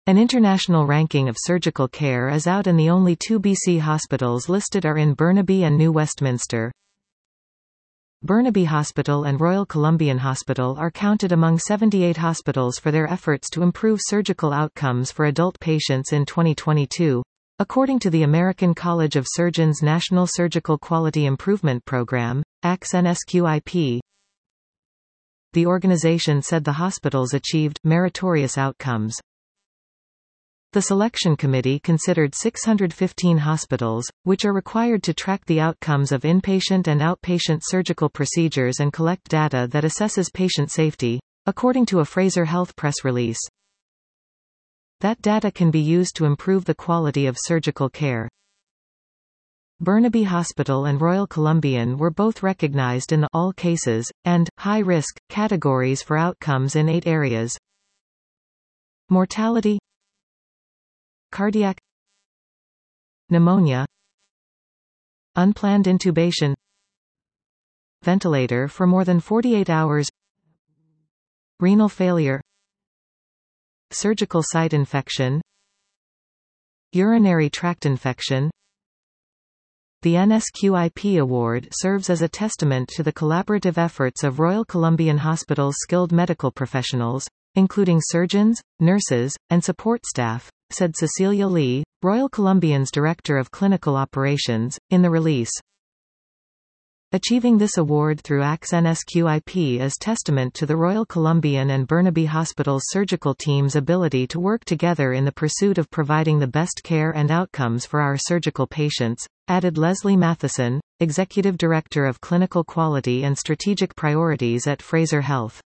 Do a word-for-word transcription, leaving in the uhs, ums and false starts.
An international ranking of surgical care is out and the only two B C hospitals listed are in Burnaby and New Westminster. Burnaby Hospital and Royal Columbian Hospital are counted among seventy-eight hospitals for their efforts to improve surgical outcomes for adult patients in twenty twenty-two, according to the American College of Surgeons National Surgical Quality Improvement Program, A C S N S Q I P. The organization said the hospitals achieved meritorious outcomes. The selection committee considered six hundred fifteen hospitals, which are required to track the outcomes of inpatient and outpatient surgical procedures and collect data that assesses patient safety, according to a Fraser Health press release. That data can be used to improve the quality of surgical care. Burnaby Hospital and Royal Columbian were both recognized in the all cases and high risk categories for outcomes in eight areas: mortality, cardiac, pneumonia, unplanned intubation, ventilator for more than forty-eight hours, renal failure, surgical site infection, urinary tract infection. The N S Q I P award serves as a testament to the collaborative efforts of Royal Columbian Hospital's skilled medical professionals, including surgeons, nurses, and support staff, said Cecilia Lee, Royal Columbian's Director of Clinical Operations, in the release. Achieving this award through A C S N S Q I P is testament to the Royal Columbian and Burnaby Hospital's surgical team's ability to work together in the pursuit of providing the best care and outcomes for our surgical patients, added Leslie Matheson, Executive Director of Clinical Quality and Strategic Priorities at Fraser Health.